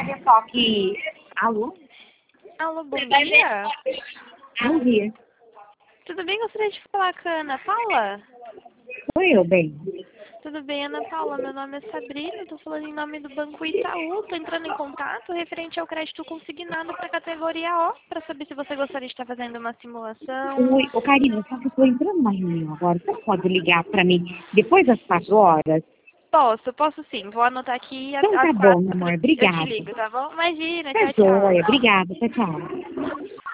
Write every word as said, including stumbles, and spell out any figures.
só que... Alô? Alô, bom dia. Bom dia. Tudo bem? Gostaria de falar com a Ana Paula? Sou eu, bem. Tudo bem, Ana Paula? Meu nome é Sabrina, estou falando em nome do Banco Itaú. Estou entrando em contato referente ao crédito consignado para a categoria O, para saber se você gostaria de estar fazendo uma simulação. Oi, ô Karina, só que eu tô entrando na reunião agora. Você pode ligar pra mim depois das quatro horas? Posso, posso sim. Vou anotar aqui às Então tá às bom, quatro. meu amor. Eu te Obrigada. ligo, tá bom? Imagina, Tá tchau, joia. tchau. Obrigada. Tchau, tchau.